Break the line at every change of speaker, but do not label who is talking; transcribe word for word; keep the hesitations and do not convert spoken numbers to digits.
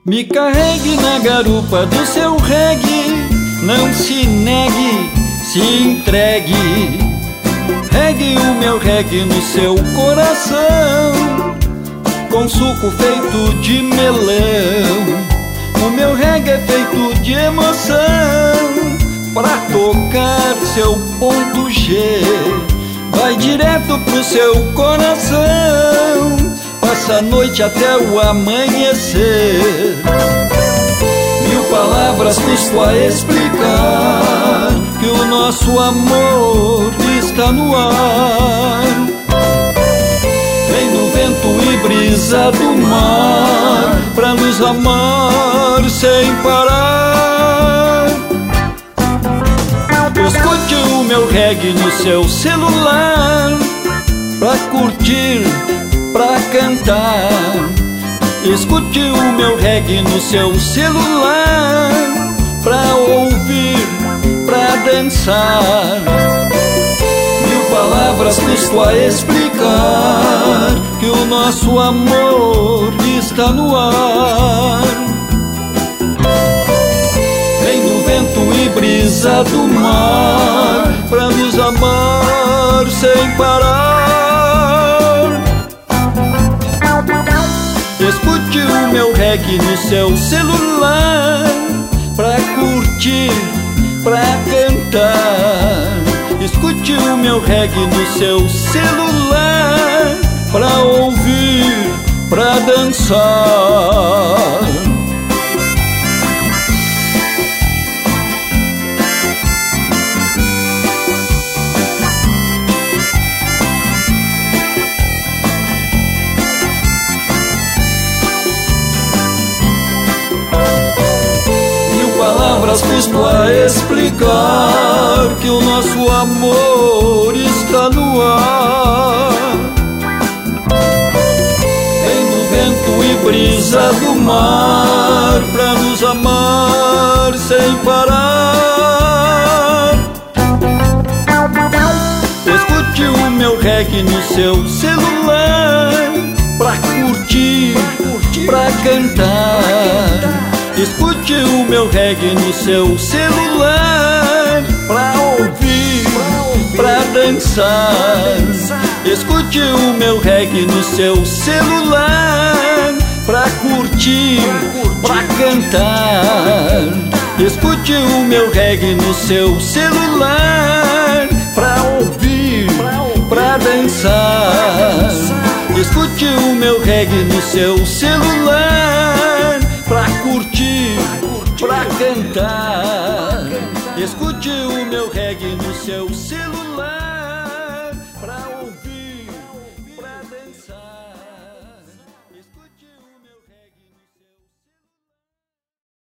Me carregue na garupa do seu reggae, não se negue, se entregue. Regue o meu reggae no seu coração, com suco feito de melão. O meu reggae é feito de emoção, pra tocar seu ponto G. Vai direto pro seu coração, passa a noite até o amanhecer. Mil palavras custo a explicar que o nosso amor está no ar. Vem no vento e brisa do mar, pra nos amar sem parar. Escute o meu reggae no seu celular, pra curtir, pra cantar. Escute o meu reggae no seu celular, pra ouvir, pra dançar. Mil palavras custo a explicar que o nosso amor está no ar. Vem no vento e brisa do mar, pra nos amar sem parar. Escute o meu reggae no seu celular, pra curtir, pra cantar. Escute o meu reggae no seu celular, pra ouvir, pra dançar. Palavras custo a explicar que o nosso amor está no ar. Vem no vento e brisa do mar, pra nos amar sem parar. Escute o meu reggae no seu celular, pra curtir, pra cantar. Escute o meu reggae no seu celular, pra ouvir, pra dançar. Escute o meu reggae no seu celular, pra curtir, pra cantar. Escute o meu reggae no seu celular, pra ouvir, pra dançar. Escute o meu reggae no seu celular, pra curtir, pra cantar. Escute o meu reggae no seu